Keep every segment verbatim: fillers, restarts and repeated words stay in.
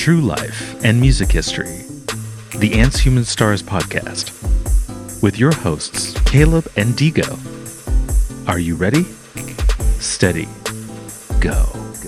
true life and music history, the Ants Human Stars podcast, with your hosts, Caleb and Digo. Are you ready? Steady. Go.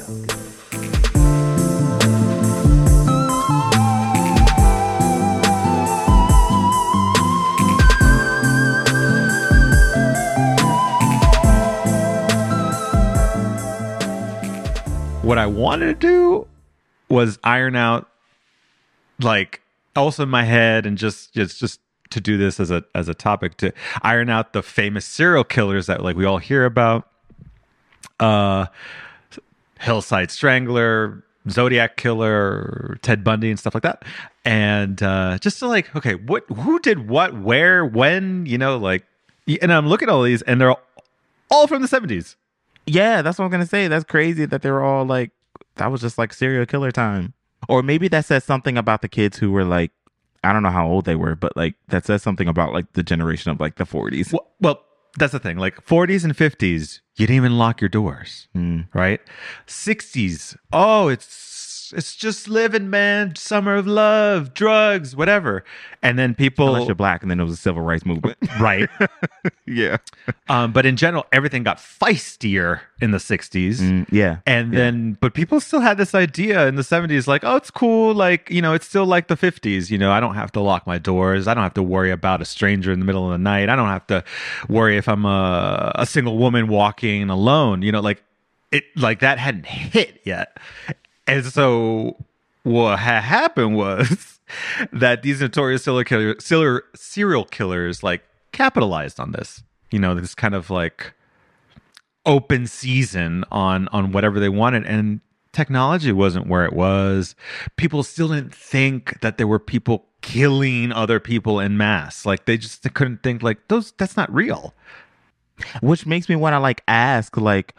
What I wanted to do was iron out, like, also in my head, and just just just to do this as a as a topic, to iron out the famous serial killers that like we all hear about, uh, Hillside Strangler, Zodiac Killer, Ted Bundy, and stuff like that, and uh, just to like, okay, what, who did what, where, when, you know, like, and I'm looking at all these, and they're all, all from the seventies. Yeah, that's what I'm gonna say. That's crazy that they were all like, that was just like serial killer time. Or maybe that says something about the kids who were like, I don't know how old they were, but like that says something about like the generation of like the forties. Well, well that's the thing. Like forties and fifties, you didn't even lock your doors, Mm. right? sixties, oh, it's it's just living, man. Summer of love, drugs, whatever. And then people, Unless you're black, and then there was a civil rights movement. right? Yeah. Um, but in general, everything got feistier in the sixties. Mm, yeah. And Yeah. then, but people still had this idea in the seventies, like, oh, it's cool. Like, you know, it's still like the fifties. You know, I don't have to lock my doors. I don't have to worry about a stranger in the middle of the night. I don't have to worry if I'm a, a single woman walking alone. You know, like it, like that hadn't hit yet. And so what had happened was that these notorious serial killers, serial, serial killers, like capitalized on this. You know, this kind of like open season on on whatever they wanted, and technology wasn't where it was. People still didn't think that there were people killing other people en masse. Like they just they couldn't think like those. That's not real. Which makes me want to like ask, like,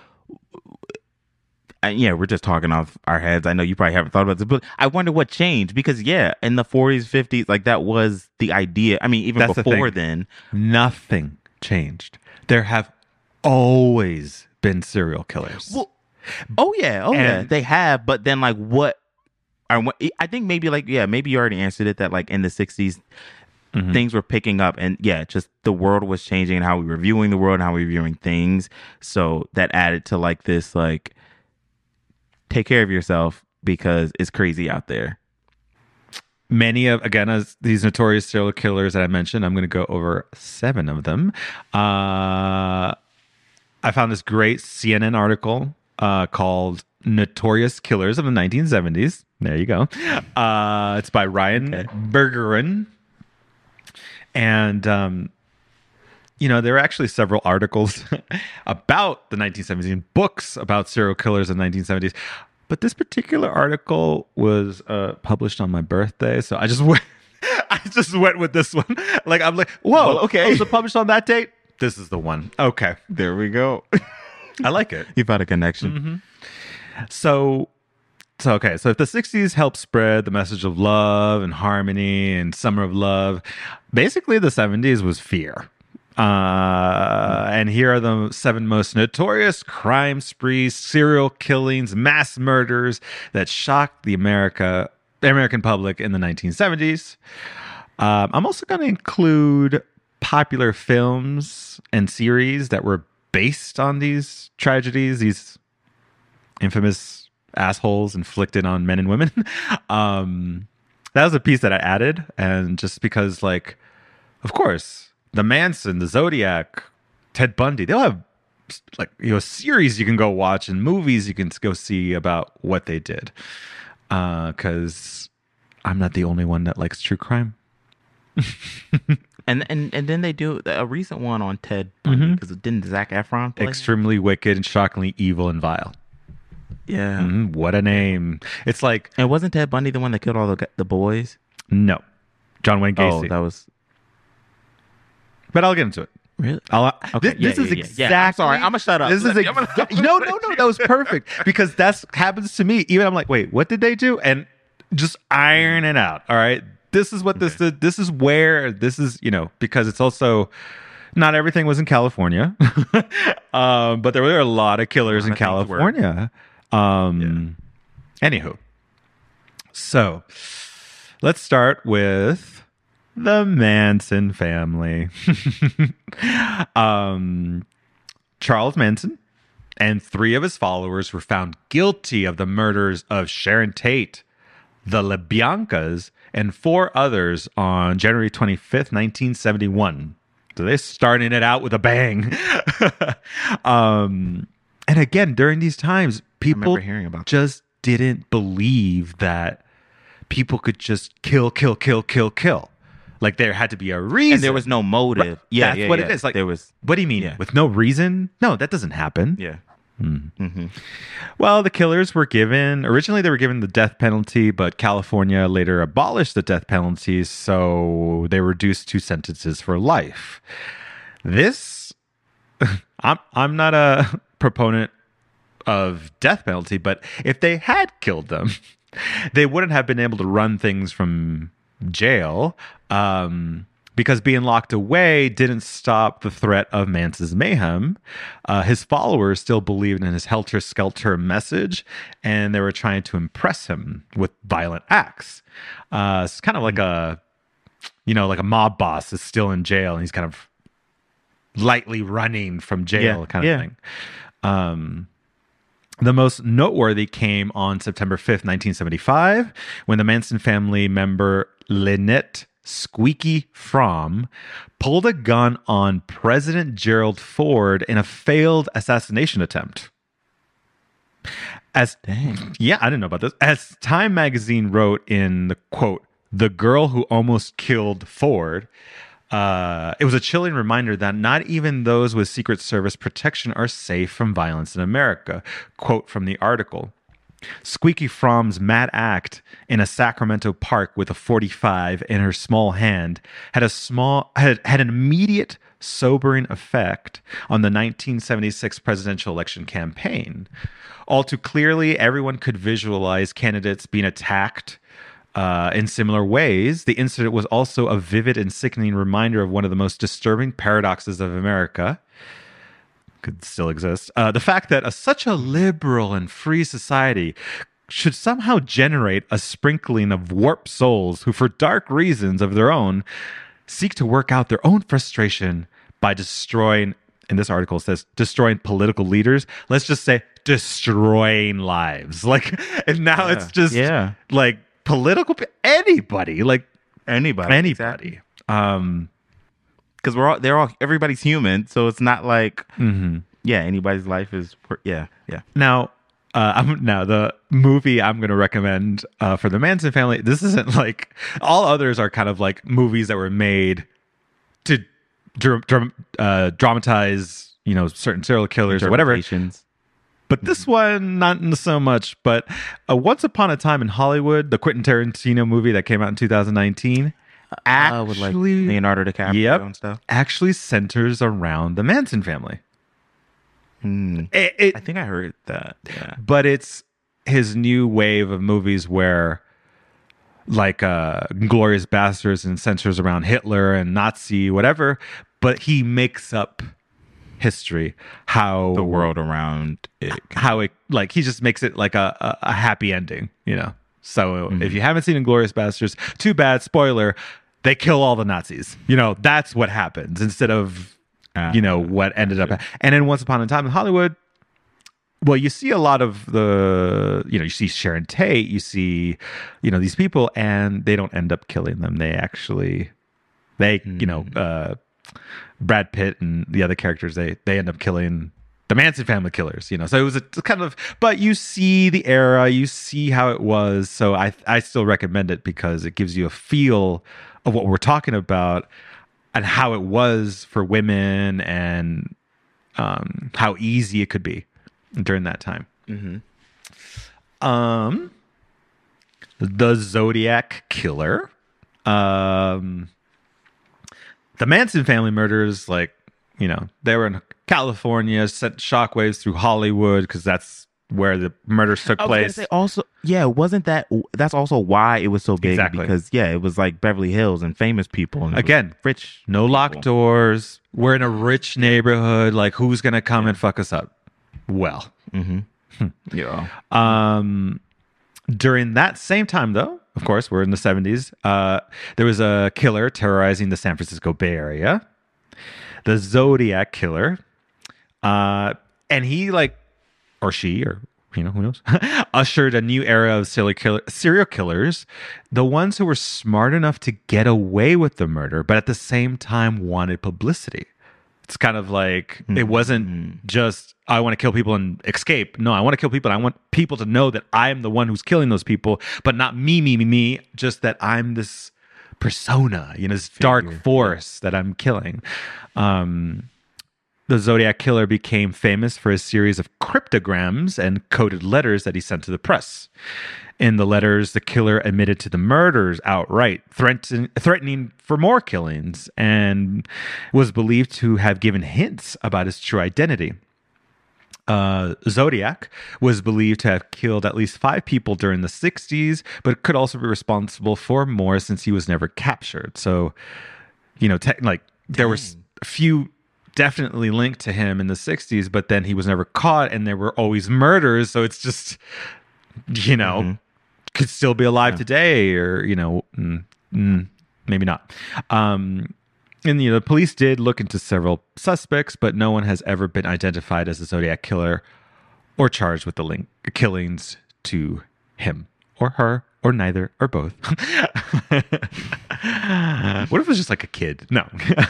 uh, yeah, we're just talking off our heads. I know you probably haven't thought about this, but I wonder what changed, because yeah, in the forties, fifties, like that was the idea. I mean, even That's the before thing. then, Nothing changed. There have always been serial killers. well, oh yeah, oh yeah, And- they have. But then, like, what? I I think maybe like yeah, maybe you already answered it. That like in the sixties, Mhm. things were picking up, and yeah, just the world was changing, and how we were viewing the world, and how we were viewing things. So that added to like this, like, take care of yourself because it's crazy out there. Many of, again, as these notorious serial killers that I mentioned, I'm going to go over seven of them. Uh, I found this great C N N article uh, called Notorious Killers of the nineteen seventies. There you go. Uh, it's by Ryan Okay. Bergeron. And, um, you know, there are actually several articles about the nineteen seventies and books about serial killers in the nineteen seventies. But this particular article was uh, published on my birthday, so I just went. I just went with this one. Like I'm like, whoa, Well, okay. Was it published on that date? This is the one. Okay, There we go. I like it. You found a connection. So, so okay. So if the sixties helped spread the message of love and harmony and summer of love, basically the seventies was fear. Uh, and here are the seven most notorious crime sprees, serial killings, mass murders that shocked the America, the American public in the nineteen seventies. Um, I'm also going to include popular films and series that were based on these tragedies, these infamous assholes inflicted on men and women. um, that was a piece that I added, and just because, like, of course, the Manson, the Zodiac, Ted Bundy, they'll have like, you know, series you can go watch and movies you can go see about what they did. Because I'm not the only one that likes true crime. And and and then they do a recent one on Ted Bundy, because didn't Zac Efron play? Extremely wicked and shockingly evil and vile. Yeah. Mhm, what a name. It's like, And wasn't Ted Bundy the one that killed all the gu- the boys? no. John Wayne Gacy. Oh, that was But I'll get into it. really. I'll, Okay, this, yeah, this yeah, is yeah, yeah. exactly. I'm sorry, I'ma shut up. This is I'm gonna- exa- no, no, no. That was perfect because that's happens to me. Even I'm like, wait, what did they do? And just iron it out. All right, this is what this did. This is where this is. You know, because it's also not everything was in California, um, but there were a lot of killers A lot in of things were. California. Um, Anywho, So let's start with the Manson family. um, Charles Manson and three of his followers were found guilty of the murders of Sharon Tate, the LaBiancas, and four others on January twenty-fifth, nineteen seventy-one. So they're starting it out with a bang. um, and again, during these times, people hearing about just didn't believe that people could just kill, kill, kill, kill, kill. Like there had to be a reason. And there was no motive. Right. Yeah, That's yeah, what yeah. it is. Like there was. What do you mean? Yeah. With no reason? No, that doesn't happen. Yeah. Mm. Mm-hmm. Well, the killers were given, originally they were given the death penalty, but California later abolished the death penalty, so they were reduced to sentences for life. This, I'm, I'm not a proponent of death penalty, but if they had killed them, they wouldn't have been able to run things from jail, um, because being locked away didn't stop the threat of Manson's mayhem. Uh, his followers still believed in his helter-skelter message, and they were trying to impress him with violent acts. Uh, it's kind of like a, you know, like a mob boss is still in jail, and he's kind of lightly running from jail, Yeah, kind of yeah. thing. Um, The most noteworthy came on September fifth, nineteen seventy-five, when the Manson family member Lynette Squeaky Fromm pulled a gun on President Gerald Ford in a failed assassination attempt. As Dang. Yeah, I didn't know about this. As Time magazine wrote in the quote, "The girl who almost killed Ford," Uh, it was a chilling reminder that not even those with Secret Service protection are safe from violence in America. Quote from the article. Squeaky Fromm's mad act in a Sacramento park with a forty-five in her small hand had a small had, had an immediate sobering effect on the nineteen seventy-six presidential election campaign. All too clearly, everyone could visualize candidates being attacked Uh, in similar ways. The incident was also a vivid and sickening reminder of one of the most disturbing paradoxes of America. Could still exist. Uh, the fact that a, such a liberal and free society should somehow generate a sprinkling of warped souls who, for dark reasons of their own, seek to work out their own frustration by destroying, and this article says, destroying political leaders. Let's just say destroying lives. Like, and now Yeah. it's just Yeah. like, political anybody like Anybody. anybody um Because we're all, they're all, everybody's human. So it's not like, mhm. yeah, anybody's life is, yeah, yeah. now uh I'm now the movie I'm going to recommend uh for the Manson family, this isn't like all others are kind of like movies that were made to dr- dr- uh dramatize, you know, certain serial killers or whatever. Interpretations. But this one, not so much. But uh, Once Upon a Time in Hollywood, the Quentin Tarantino movie that came out in two thousand nineteen, Uh, with like actually, Leonardo DiCaprio Yep. and stuff. actually centers around the Manson family. Hmm. It, it- I think I heard that. Yeah. but it's his new wave of movies where, like, uh, Glorious Bastards and centers around Hitler and Nazi, whatever. But he makes up history, how The world around it. how it like he just makes it like a, a, a happy ending, you know. So if you haven't seen Inglourious Bastards, too bad. Spoiler: they kill all the Nazis. You know, that's what happens instead of Ah, you know what ended up. And then Once Upon a Time in Hollywood, well, you see a lot of the you know you see Sharon Tate, you see you know these people, and they don't end up killing them. They actually they you know uh, Brad Pitt and the other characters they they end up killing the Manson family killers, you know. So it was a kind of, but you see the era, you see how it was. So I I still recommend it because it gives you a feel of what we're talking about and how it was for women and um, how easy it could be during that time. Mm-hmm. Um, the Zodiac Killer. Um, the Manson family murders, like, you know, they were in California, sent shockwaves through Hollywood because that's where the murders took I was gonna place. say also, yeah, wasn't that? That's also why it was so big. Exactly. Because yeah, it was like Beverly Hills and famous people. And it was Again, rich. no locked people. doors. We're in a rich neighborhood. Like, who's gonna come and fuck us up? Well, Mm-hmm. yeah. um, During that same time, though, of course, we're in the seventies, uh, there was a killer terrorizing the San Francisco Bay Area, the Zodiac Killer. Uh, and he, like, or she, or, you know, who knows, ushered a new era of serial, killer, serial killers, the ones who were smart enough to get away with the murder, but at the same time wanted publicity. It's kind of like, mm-hmm. it wasn't just, I want to kill people and escape. No, I want to kill people. And I want people to know that I'm the one who's killing those people, but not me, me, me, me, just that I'm this persona, you know, this Figure. dark force that I'm killing. Um, the Zodiac Killer became famous for a series of cryptograms and coded letters that he sent to the press. In the letters, the killer admitted to the murders outright, threaten, threatening for more killings, and was believed to have given hints about his true identity. Uh, Zodiac was believed to have killed at least five people during the sixties, but could also be responsible for more since he was never captured. So, you know, te- like there Dang. was a few definitely linked to him in the sixties, but then he was never caught, and there were always murders. So it's just, you know, mm-hmm. could still be alive yeah. today, or, you know, mm, mm, maybe not. Um, and, you know, the police did look into several suspects, but no one has ever been identified as a Zodiac Killer or charged with the link killings to him or her or neither or both. What if it was just like a kid? No.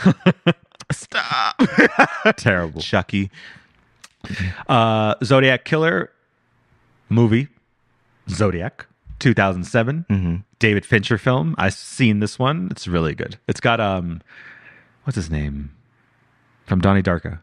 Stop. Terrible. Chucky. Uh, Zodiac Killer movie, Zodiac, two thousand seven. Mm-hmm. David Fincher film. I've seen this one. It's really good. It's got, um, what's his name? From Donnie Darko.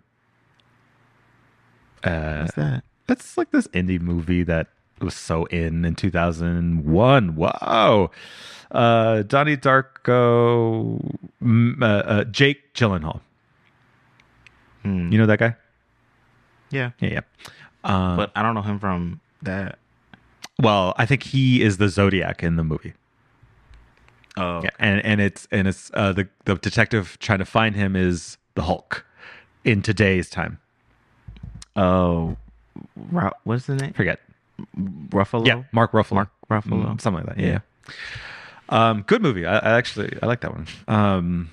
Uh, What's that? That's like this indie movie that was so in in two thousand one. Whoa. Uh, Donnie Darko, uh, uh, Jake Gyllenhaal. Hmm. You know that guy? Yeah. Yeah, yeah. Um, but I don't know him from that. Well, I think he is the Zodiac in the movie. Oh. Yeah, and, and it's and it's uh, the the detective trying to find him is the Hulk in today's time. Oh, Ru- what's the name? Forget. Ruffalo? Yeah, Mark Ruffalo. Mark Ruffalo. Mm, something like that. Yeah. yeah. Um, good movie. I, I actually I like that one. Um,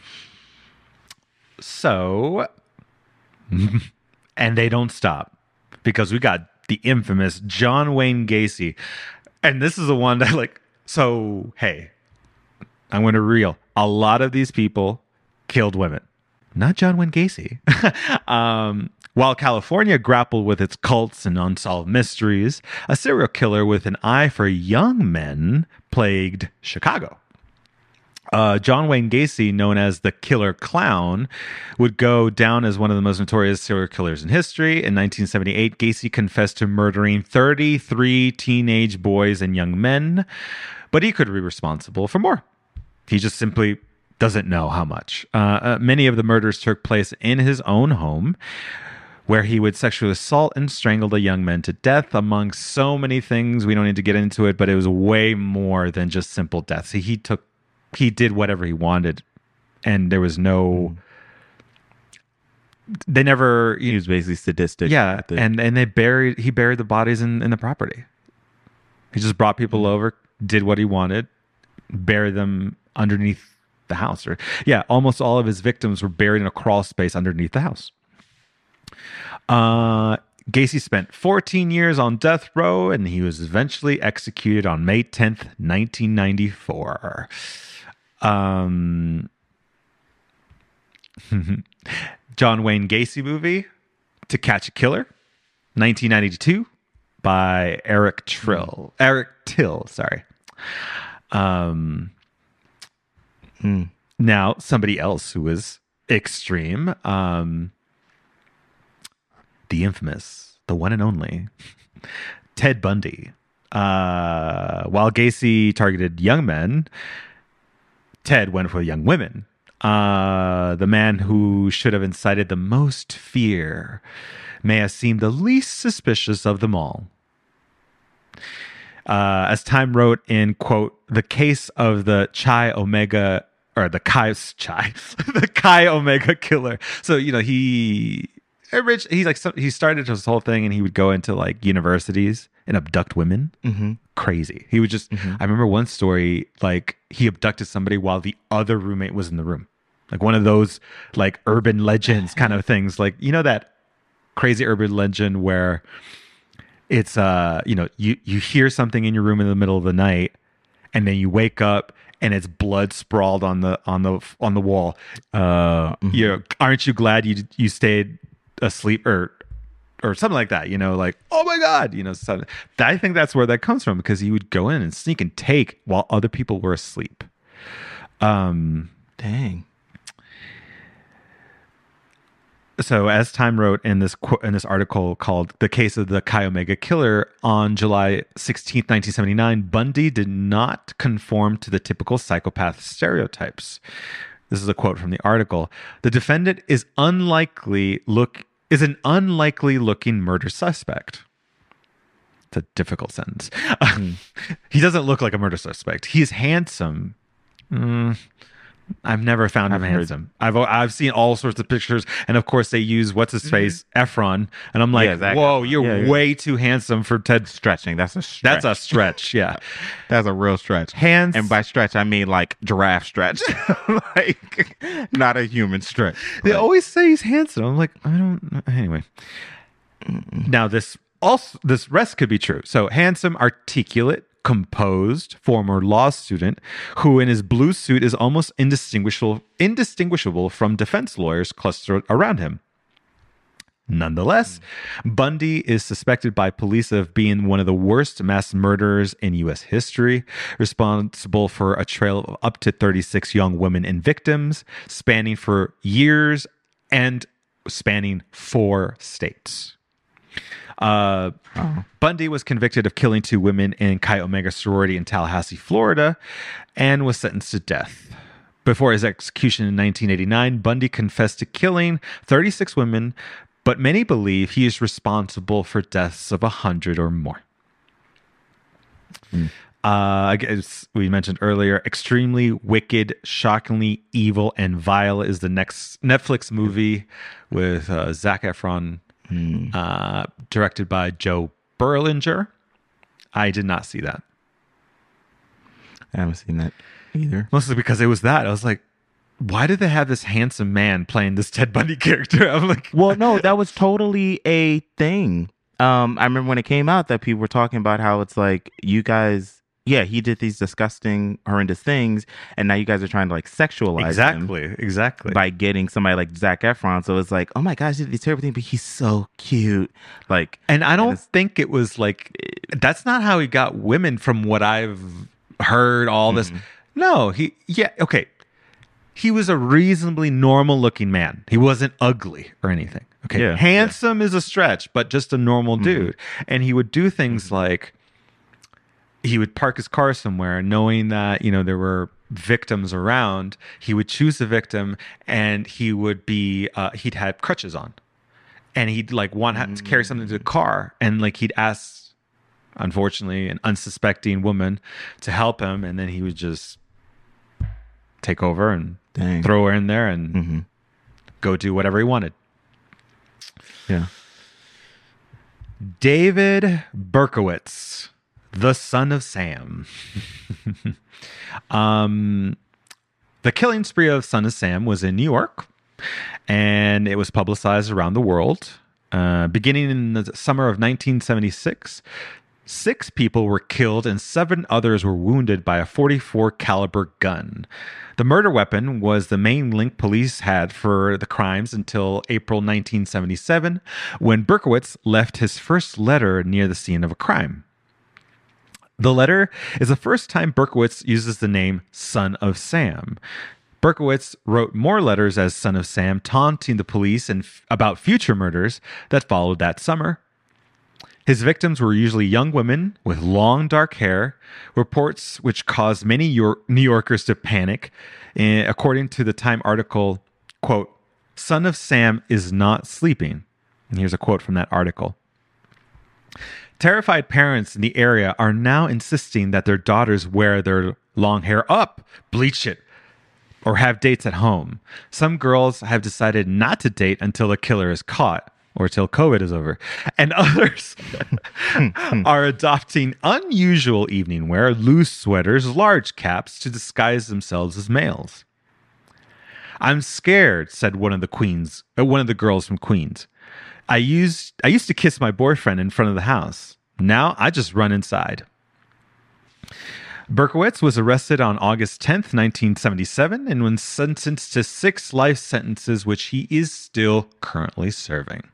so, and they don't stop because we got the infamous John Wayne Gacy, and this is the one that like. So hey, I'm going to reel. A lot of these people killed women, not John Wayne Gacy. um, While California grappled with its cults and unsolved mysteries, a serial killer with an eye for young men plagued Chicago. Uh, John Wayne Gacy, known as the Killer Clown, would go down as one of the most notorious serial killers in history. In nineteen seventy-eight, Gacy confessed to murdering thirty-three teenage boys and young men, but he could be responsible for more. He just simply doesn't know how much. Uh, uh, many of the murders took place in his own home, where he would sexually assault and strangle the young men to death, among so many things. We don't need to get into it, but it was way more than just simple deaths. He, he took, he did whatever he wanted, and there was no. They never. He was basically sadistic. Yeah, the, and and they buried. He buried the bodies in, in the property. He just brought people mm-hmm. over, did what he wanted, buried them underneath the house. Or yeah, almost all of his victims were buried in a crawl space underneath the house. Uh, Gacy spent fourteen years on death row, and he was eventually executed on May tenth, nineteen ninety-four. Um, John Wayne Gacy movie, To Catch a Killer, nineteen ninety-two, by Eric Trill. Mm. Eric Till, sorry. Um, mm. Now, somebody else who was extreme, um, the infamous, the one and only, Ted Bundy. Uh, while Gacy targeted young men, Ted went for young women. Uh, the man who should have incited the most fear may have seemed the least suspicious of them all. Uh, as Time wrote in, quote, the case of the Chi Omega, or the Chi, Chi, the Chi Omega killer. So, you know, he... rich. He's like, so, he started this whole thing, and he would go into like universities and abduct women. Mm-hmm. Crazy. He would just. Mm-hmm. I remember one story, like he abducted somebody while the other roommate was in the room, like one of those like urban legends kind of things. Like you know that crazy urban legend where it's uh you know you you hear something in your room in the middle of the night, and then you wake up and it's blood sprawled on the on the on the wall. Uh, mm-hmm. You know, aren't you glad you you stayed asleep or or something like that? You know, like oh my god, you know. Something. I think that's where that comes from because he would go in and sneak and take while other people were asleep. Um, dang. So, as Time wrote in this in this article called "The Case of the Chi Omega Killer," on July sixteenth, nineteen seventy-nine, Bundy did not conform to the typical psychopath stereotypes. This is a quote from the article. The defendant is unlikely look is an unlikely looking murder suspect. It's a difficult sentence. Mm. He doesn't look like a murder suspect. He is handsome. Mm. I've never found him I've handsome. I've I've seen all sorts of pictures, and of course they use what's his face, mm-hmm. Efron, and I'm like, yeah, exactly. Whoa, you're yeah, yeah. way too handsome for Ted. Stretching. That's a stretch. That's a stretch. Yeah, that's a real stretch. Hands, and by stretch I mean like giraffe stretch, like not a human stretch. They like, always say he's handsome. I'm like, I don't. Anyway, mm-mm. Now this also this rest could be true. So handsome, articulate, composed former law student who in his blue suit is almost indistinguishable indistinguishable from defense lawyers clustered around him. Nonetheless, mm. Bundy is suspected by police of being one of the worst mass murderers in U S history, responsible for a trail of up to thirty-six young women and victims, spanning for years and spanning four states. Uh, oh. Bundy was convicted of killing two women in Chi Omega sorority in Tallahassee, Florida, and was sentenced to death. Before his execution in nineteen eighty-nine, Bundy confessed to killing thirty-six women, but many believe he is responsible for deaths of one hundred or more. Mm. Uh, as we mentioned earlier, extremely wicked, shockingly evil, and vile is the next Netflix movie with uh, Zac Efron. Hmm. Uh, directed by Joe Berlinger. I did not see that. I haven't seen that either. Mostly because it was that. I was like, why did they have this handsome man playing this Ted Bundy character? I'm like, well, no, that was totally a thing. Um, I remember when it came out that people were talking about how it's like, you guys, yeah, he did these disgusting, horrendous things, and now you guys are trying to like sexualize exactly, him exactly by getting somebody like Zac Efron. So it's like, oh my gosh, he did these terrible things, but he's so cute. Like, and I don't and think it was like that's not how he got women, from what I've heard. All this, mm-hmm. no, he, yeah, okay, he was a reasonably normal-looking man. He wasn't ugly or anything. Okay, yeah, handsome yeah. is a stretch, but just a normal mm-hmm. dude, and he would do things mm-hmm. like. He would park his car somewhere knowing that, you know, there were victims around. He would choose a victim and he would be, uh, he'd have crutches on. And he'd like want mm. to carry something to the car. And like he'd ask, unfortunately, an unsuspecting woman to help him. And then he would just take over and Dang. throw her in there and mm-hmm. go do whatever he wanted. Yeah. David Berkowitz. The Son of Sam. um, the killing spree of Son of Sam was in New York, and it was publicized around the world. Uh, beginning in the summer of nineteen seventy-six, six people were killed and seven others were wounded by a forty-four caliber gun. The murder weapon was the main link police had for the crimes until April nineteen seventy-seven, when Berkowitz left his first letter near the scene of a crime. The letter is the first time Berkowitz uses the name Son of Sam. Berkowitz wrote more letters as Son of Sam, taunting the police and f- about future murders that followed that summer. His victims were usually young women with long dark hair, reports which caused many York- New Yorkers to panic. Uh, according to the Time article, quote, Son of Sam is not sleeping. And here's a quote from that article. Terrified parents in the area are now insisting that their daughters wear their long hair up, bleach it, or have dates at home. Some girls have decided not to date until the killer is caught. or till COVID is over. And others are adopting unusual evening wear, loose sweaters, large caps to disguise themselves as males. I'm scared, said one of the queens, uh, one of the girls from Queens. I used I used to kiss my boyfriend in front of the house. Now I just run inside. Berkowitz was arrested on August tenth, nineteen seventy-seven, and was sentenced to six life sentences, which he is still currently serving.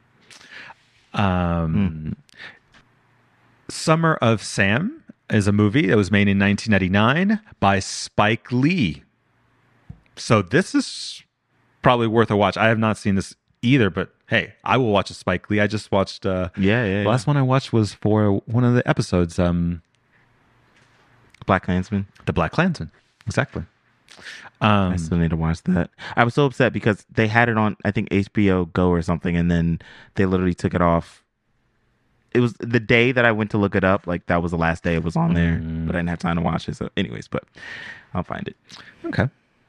Um, mm. Summer of Sam is a movie that was made in nineteen ninety-nine by Spike Lee. So this is probably worth a watch. I have not seen this either, but hey, I will watch a Spike Lee. I just watched. Uh, yeah, yeah. The last yeah. one I watched was for one of the episodes. Um, Black Klansman. The Black Klansman. Exactly. Um, I still need to watch that. I was so upset because they had it on, I think, H B O Go or something, and then they literally took it off. It was the day that I went to look it up. Like, that was the last day it was on there, mm. but I didn't have time to watch it. So, anyways, but I'll find it. Okay.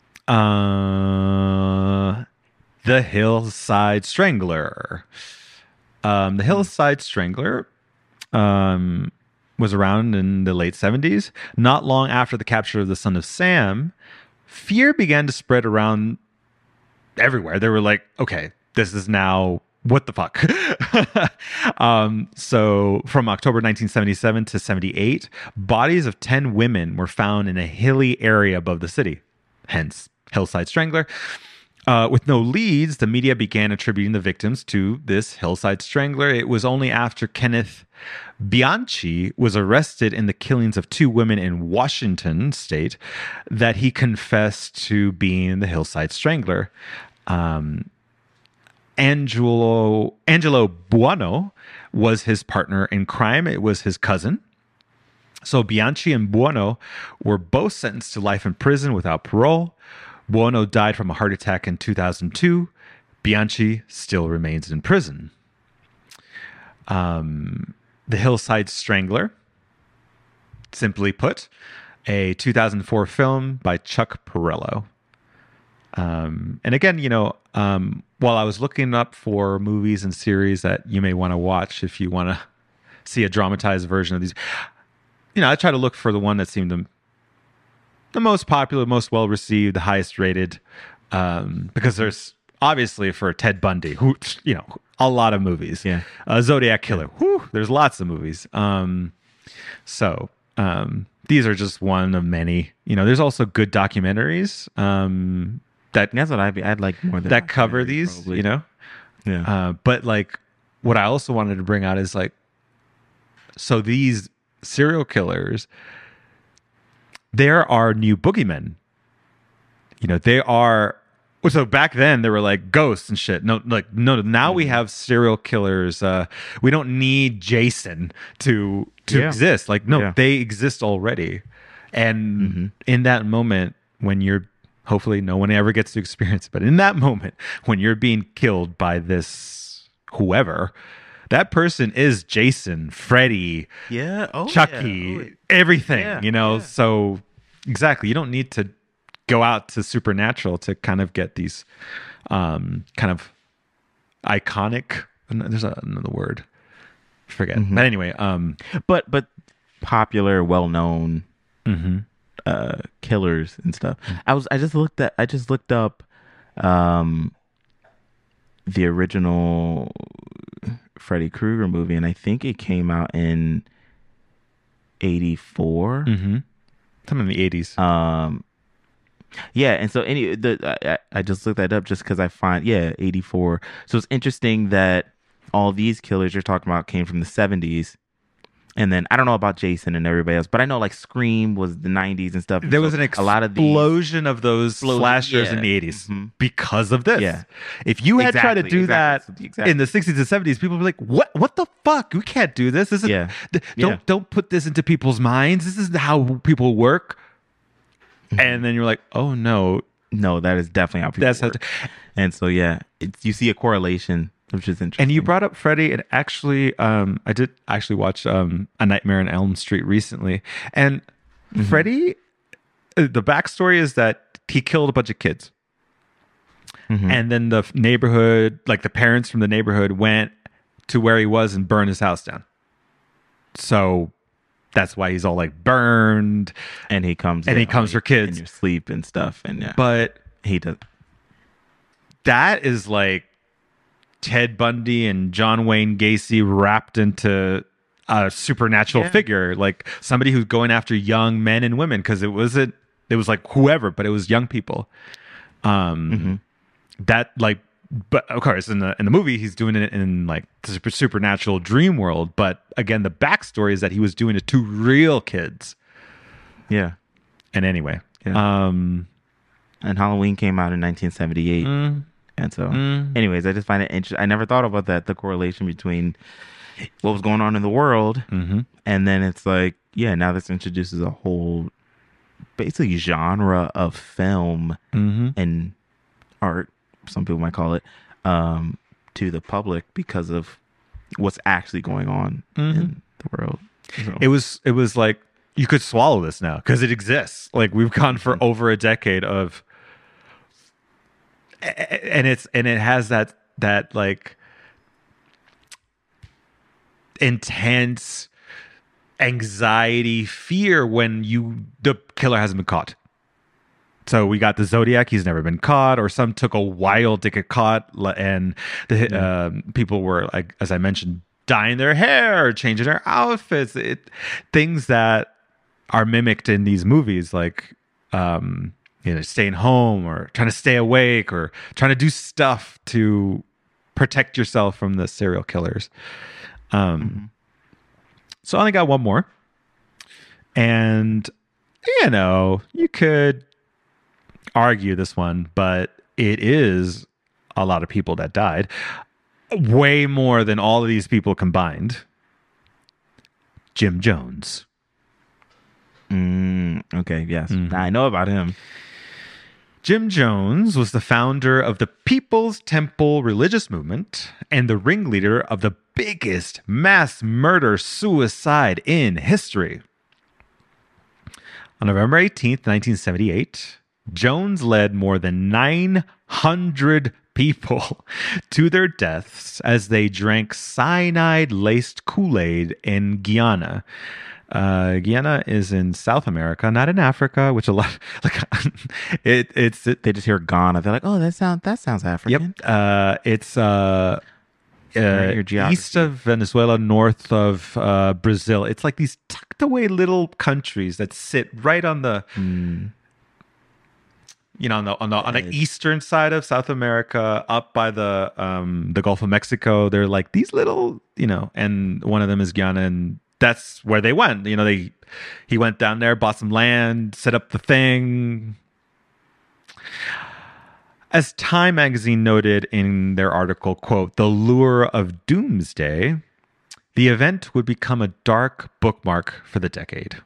Uh, The Hillside Strangler. Um, the Hillside Strangler um, was around in the late seventies. Not long after the capture of the Son of Sam, fear began to spread around everywhere. They were like, okay, this is now, what the fuck? um, so from October nineteen seventy-seven to seventy-eight, bodies of ten women were found in a hilly area above the city. Hence, Hillside Strangler. Uh, with no leads, the media began attributing the victims to this Hillside Strangler. It was only after Kenneth Bianchi was arrested in the killings of two women in Washington state that he confessed to being the Hillside Strangler. Um, Angelo, Angelo Buono was his partner in crime. It was his cousin. So Bianchi and Buono were both sentenced to life in prison without parole. Buono died from a heart attack in two thousand two. Bianchi still remains in prison. Um, the Hillside Strangler, simply put, a two thousand four film by Chuck Perrello. Um, and again, you know, um, while I was looking up for movies and series that you may want to watch if you want to see a dramatized version of these, you know, I try to look for the one that seemed the, the most popular, most well-received, the highest rated, um, because there's obviously for Ted Bundy, who, you know, a lot of movies. Yeah. Uh, Zodiac Killer, whew, there's lots of movies. Um, so um, these are just one of many. You know, there's also good documentaries um, that that's what I'd be. I'd like more than that cover these. Probably. You know, yeah. Uh, but like, what I also wanted to bring out is like, so these serial killers, there are new boogeymen. You know, they are. So back then they were like ghosts and shit. No, like no. Now we have serial killers. Uh, we don't need Jason to to yeah. exist. Like no, yeah. they exist already. And mm-hmm. in that moment, when you're hopefully no one ever gets to experience it, but in that moment when you're being killed by this whoever, that person is Jason, Freddy, yeah, oh, Chucky, yeah. Oh, everything. yeah. You know, yeah. so exactly. You don't need to go out to Supernatural to kind of get these um, kind of iconic. There's another word, I forget. Mm-hmm. But anyway, um, but but popular, well known mm-hmm. uh, killers and stuff. Mm-hmm. I was I just looked at I just looked up um, the original Freddy Krueger movie, and I think it came out in eighty-four. Mm-hmm. Some in the eighties. Um. Yeah, and so any the I, I just looked that up just because I find yeah eighty-four. So it's interesting that all these killers you're talking about came from the seventies, and then I don't know about Jason and everybody else, but I know like Scream was the nineties and stuff. There so was an explosion a lot of, these, of those explosion, slashers yeah. in the eighties mm-hmm. because of this. Yeah. If you had exactly, tried to do exactly, that exactly. in the sixties and seventies, people would be like, "What? What the fuck? We can't do this. This is yeah. th- don't yeah. don't put this into people's minds. This is how people work." Mm-hmm. And then you're like, "Oh no." No, that is definitely how people That's work. How to, and so, yeah, it's, you see a correlation, which is interesting. And you brought up Freddy, and actually, um, I did actually watch um, A Nightmare on Elm Street recently. And mm-hmm. Freddy, the backstory is that he killed a bunch of kids. Mhm. And then the neighborhood, like the parents from the neighborhood, went to where he was and burned his house down. So that's why he's all like burned. And he comes And in he comes on for you- kids. in your sleep and stuff. And yeah, But he does. that is like Ted Bundy and John Wayne Gacy wrapped into a supernatural Yeah. figure, like somebody who's going after young men and women, because it wasn't, it was like whoever, but it was young people. Um, Mhm. that like, but of course in the in the movie he's doing it in like the super, supernatural dream world. But again, the backstory is that he was doing it to real kids. Yeah. And anyway, Yeah. um, And Halloween came out in nineteen seventy-eight. mm, And so, Mm. anyways, I just find it interesting. I never thought about that, the correlation between what was going on in the world. mm-hmm. And then it's like, yeah, now this introduces a whole basically genre of film Mm-hmm. and art, some people might call it, um, to the public because of what's actually going on Mhm. in the world. So, It was it was like you could swallow this now because it exists. Like we've gone for over a decade of, and it's and it has that that like intense anxiety, fear when you the killer hasn't been caught. So we got the Zodiac; he's never been caught, or some took a while to get caught, and the um, people were like, as I mentioned, dyeing their hair, changing their outfits, it, things that are mimicked in these movies, like um, you know, staying home or trying to stay awake or trying to do stuff to protect yourself from the serial killers. Um, mm-hmm. So I only got one more, and you know, you could argue this one, but it is a lot of people that died, way more than all of these people combined. Jim Jones. Mm, okay, yes. Mhm. I know about him. Jim Jones was the founder of the People's Temple religious movement and the ringleader of the biggest mass murder suicide in history. On November eighteenth, nineteen seventy-eight, Jones led more than nine hundred people to their deaths as they drank cyanide-laced Kool-Aid in Guyana. Uh, Guyana is in South America, not in Africa, which a lot like it. It's it, They just hear Ghana. They're like, oh, that sound that sounds yep. African. Uh, it's uh, uh, Right, your geography. east of Venezuela, north of uh, Brazil. It's like these tucked away little countries that sit right on the. Mm. You know, on the on the on the Edge. eastern side of South America, up by the um the Gulf of Mexico, they're like these little, you know, and one of them is Guyana, and that's where they went. You know, they he went down there, bought some land, set up the thing. As Time magazine noted in their article, quote, "The lure of doomsday, the event would become a dark bookmark for the decade."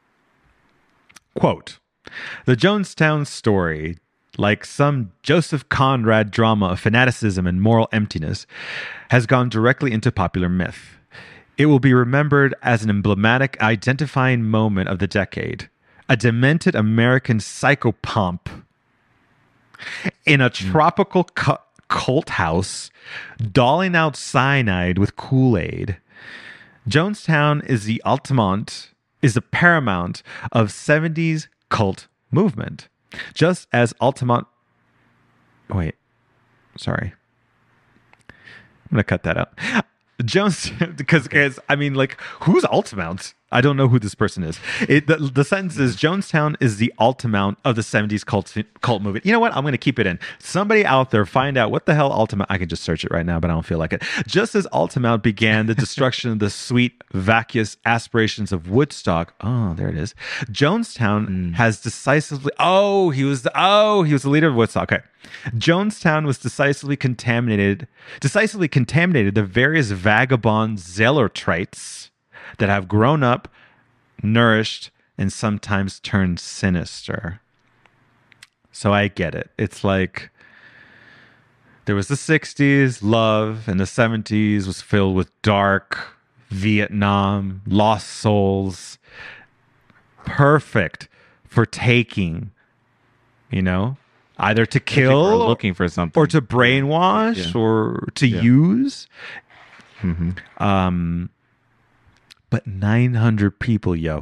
Quote, "The Jonestown story, like some Joseph Conrad drama of fanaticism and moral emptiness, has gone directly into popular myth. It will be remembered as an emblematic identifying moment of the decade, a demented American psychopomp in a tropical cu- cult house, doling out cyanide with Kool-Aid. Jonestown is the ultimate, is the paramount of seventies cult movement. Just as Altamont, wait, sorry. I'm going to cut that out. Jones, because, because I mean, like, who's Altamont? I don't know who this person is. It, the, the sentence is, Jonestown is the Altamont of the seventies cult cult movement. You know what? I'm going to keep it in. Somebody out there, find out what the hell Altamont. I can just search it right now, but I don't feel like it. Just as Altamont began the destruction of the sweet, vacuous aspirations of Woodstock. Oh, there it is. Jonestown Mm. has decisively. Oh, he was. The, oh, he was the leader of Woodstock. Okay. Jonestown was decisively contaminated. Decisively contaminated the various vagabond zealotrites that have grown up, nourished, and sometimes turned sinister. So I get it. It's like there was the sixties, love, and the seventies was filled with dark, Vietnam, lost souls. Perfect for taking, you know, either to I think we're kill looking for something, or to brainwash Yeah. or to Yeah. use. hmm Um, but nine hundred people, yo.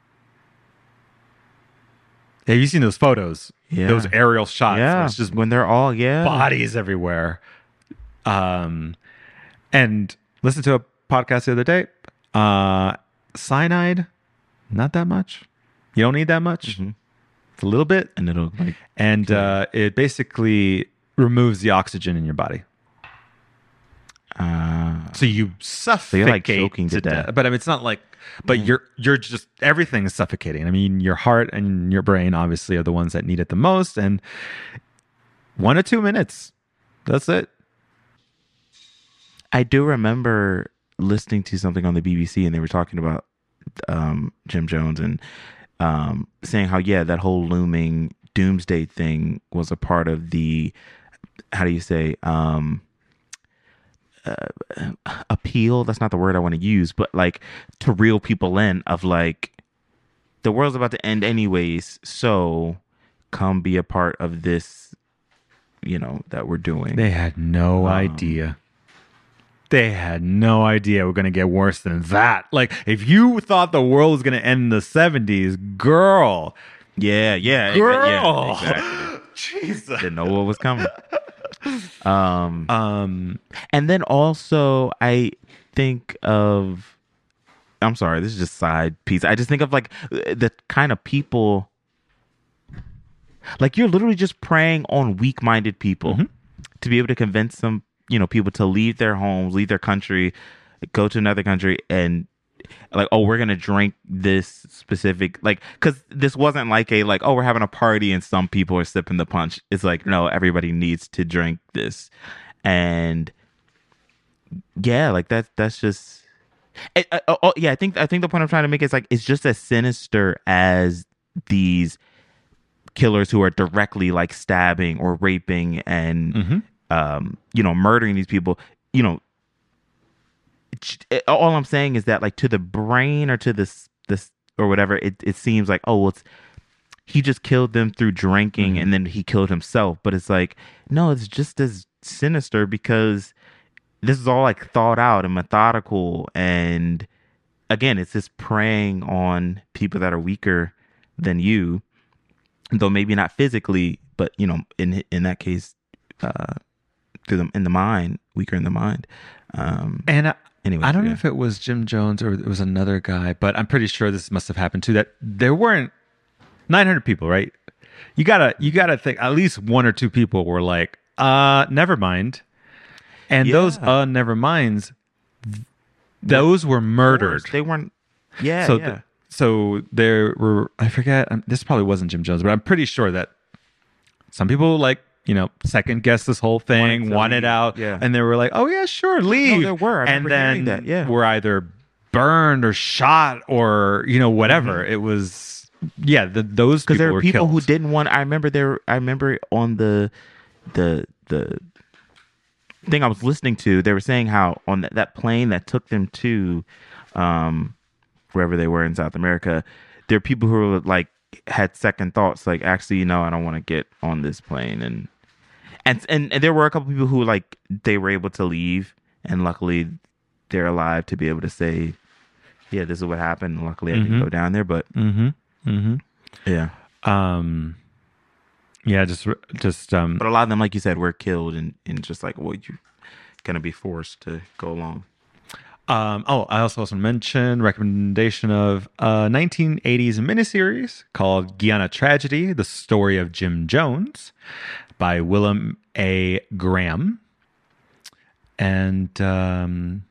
Have you seen those photos? Yeah. Those aerial shots. where Yeah, It's just when they're all yeah. bodies everywhere. Um, and listen to a podcast the other day. Uh, cyanide, not that much. You don't need that much. Mhm. It's a little bit, And it'll like and uh, it basically removes the oxygen in your body, uh, so you suffocate you're, like, choking to death. But I mean, it's not like, but you're you're just everything is suffocating. I mean, your heart and your brain obviously are the ones that need it the most, and one or two minutes, that's it. I do remember listening to something on the B B C and they were talking about um, Jim Jones and um, saying how, yeah, that whole looming doomsday thing was a part of the, how do you say, um, uh, appeal? That's not the word I want to use, but like to reel people in of like, the world's about to end anyways, so come be a part of this, you know, that we're doing. They had no Um, idea. They had no idea we're going to get worse than that. Like, if you thought the world was going to end in the seventies, girl, Yeah, yeah, exa- girl, yeah, exactly. Jesus. Didn't know what was coming. Um, Um, and then also I think of, I'm sorry, this is just side piece. I just think of like the kind of people, like you're literally just preying on weak-minded people Mhm. to be able to convince them, you know, people to leave their homes, leave their country, go to another country, and like, oh, we're gonna drink this specific, like, because this wasn't like a like, oh, we're having a party and some people are sipping the punch. It's like, no, everybody needs to drink this, and yeah, like that. That's just, it, uh, oh, oh, yeah. I think I think the point I'm trying to make is like it's just as sinister as these killers who are directly like stabbing or raping and mhm. um, you know, murdering these people. You know, it, all I'm saying is that like to the brain or to this this or whatever, it it seems like, oh, well, it's he just killed them through drinking Mhm. and then he killed himself. But it's like, no, it's just as sinister because this is all like thought out and methodical, and again, it's just preying on people that are weaker than you, though maybe not physically, but you know, in in that case, uh, through the in the mind, weaker in the mind. Um, And I, anyway, I don't know yeah. if it was Jim Jones or it was another guy, but I'm pretty sure this must have happened too. That there weren't nine hundred people, right? You gotta, you gotta think at least one or two people were like, "Uh, never mind," and those Yeah. "uh, never minds," those were murdered. They weren't. Yeah, so, yeah. th- so there were. I forget. Um, this probably wasn't Jim Jones, but I'm pretty sure that some people like, you know, second guessed this whole thing, Wanted to wanted leave. out, Yeah. and they were like, "Oh yeah, sure, leave." there were. I and remember then hearing that, yeah. were either burned or shot or you know whatever. It was yeah. The, those Because people there were were people who killed. didn't want. I remember there. I remember on the the the thing I was listening to, they were saying how on that, that plane that took them to um wherever they were in South America, there are people who were like had second thoughts, like actually, you know, I don't want to get on this plane, and and and, and there were a couple people who like they were able to leave, and luckily they're alive to be able to say, yeah, this is what happened. And luckily, I didn't Mhm. go down there, but Mm-hmm. Mm-hmm. yeah. Um. Yeah. Just. Just. Um. But a lot of them, like you said, were killed, and, and just like, well, you're gonna be forced to go along. Um, oh, I also want to mention recommendation of a nineteen eighties miniseries called Guyana Tragedy: The Story of Jim Jones by Willem A. Graham, and um,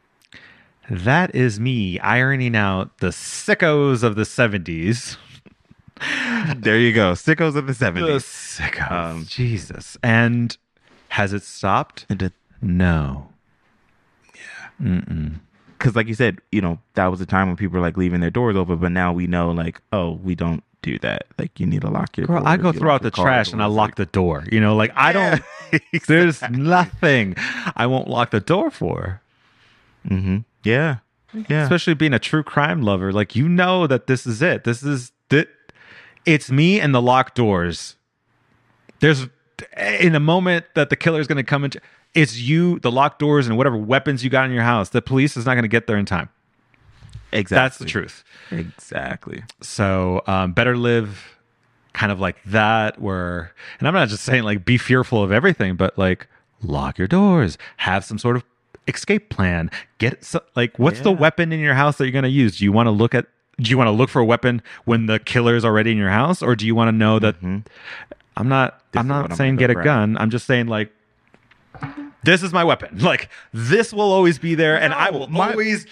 that is me ironing out the sickos of the seventies. There you go, sickos of the The seventies. sickos, Um, Jesus! And has it stopped? No. Mm-mm. Because, like you said, you know, that was a time when people were like leaving their doors open, but now we know, like, oh, we don't do that. Like, you need to lock your. Girl, doors, I go you throw lock out your the car trash and I doors, lock like- the door. You know, like I don't. There's nothing I won't lock the door for. Mhm. Yeah, yeah. Especially being a true crime lover, like you know that this is it. This is that. It's me and the locked doors. There's in a moment that the killer is going to come into, it's you, the locked doors, and whatever weapons you got in your house. The police is not going to get there in time. Exactly. That's the truth. Exactly. So um, better live kind of like that, where, and I'm not just saying like be fearful of everything, but like lock your doors, have some sort of escape plan. Get so, like, what's Yeah. the weapon in your house that you're going to use? Do you want to look at? Do you want to look for a weapon when the killer is already in your house, or do you want to know that? Mhm. I'm not. This I'm is not what I'm saying gonna get a grab. gun. I'm just saying like, this is my weapon. Like this will always be there, and I will my- always.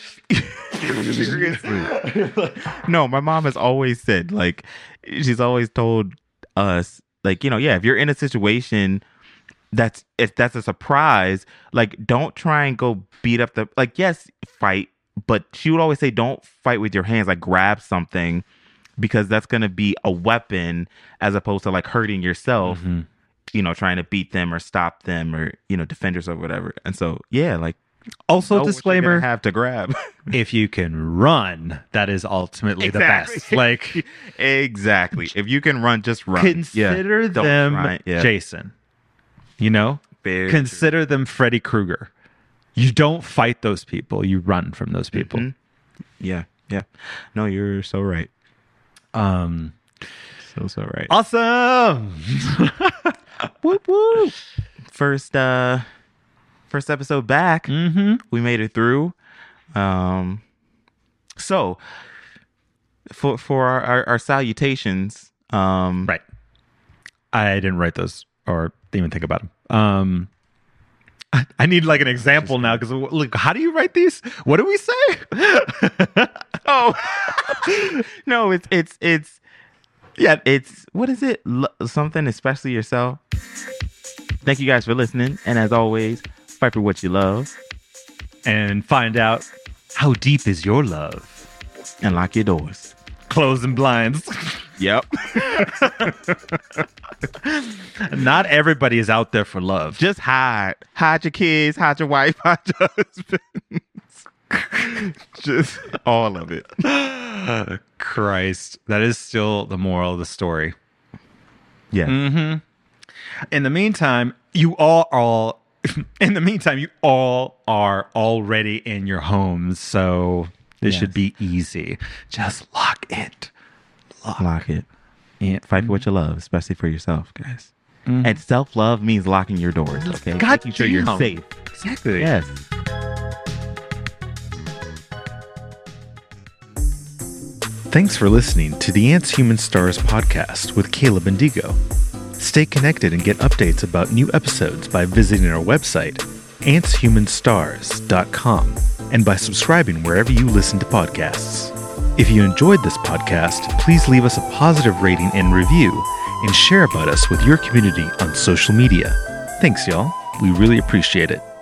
No, my mom has always said, like, she's always told us, like, you know, yeah, if you're in a situation that's if that's a surprise, like, don't try and go beat up the, like, yes, fight, but she would always say, don't fight with your hands, like, grab something, because that's going to be a weapon as opposed to like hurting yourself, Mhm. you know, trying to beat them or stop them or, you know, defend yourself or whatever. And so, yeah, like, Also, know what you're disclaimer: gonna have to grab. if you can run, that is ultimately Exactly. the best. Like, Exactly. If you can run, just run. consider Yeah. Don't them try- yeah. Jason. You know, Very consider them Freddy Krueger. You don't fight those people; you run from those people. Mhm. Yeah. Yeah. No, you're so right. Um, So so right. awesome. Whoop whoop. First uh first episode back. hmm We made it through. Um so for for our, our, our salutations, um Right. I didn't write those or even think about them. Um, I, I need like an example now because look, how do you write these? What do we say? Oh. No, it's it's it's yeah, it's what is it? Lo- something especially yourself. Thank you guys for listening, and as always, fight for what you love And find out how deep is your love. and lock your doors. Closing blinds. Yep. Not everybody is out there for love. Just hide. Hide your kids, hide your wife, hide your husband. Just all of it. Christ, that is still the moral of the story. Yeah. Mm-hmm. In the meantime, you all all. In the meantime, you all are already in your homes, so this Yes. should be easy. Just lock it. Lock, Lock it. it. Fight for what you love, especially for yourself, guys. Mhm. And self-love means locking your doors, okay? God Making sure you're damn. safe. Exactly. Yes. Thanks for listening to the Ants Human Stars podcast with Caleb and Digo. Stay connected and get updates about new episodes by visiting our website, ants human stars dot com, and by subscribing wherever you listen to podcasts. If you enjoyed this podcast, please leave us a positive rating and review, and share about us with your community on social media. Thanks, y'all. We really appreciate it.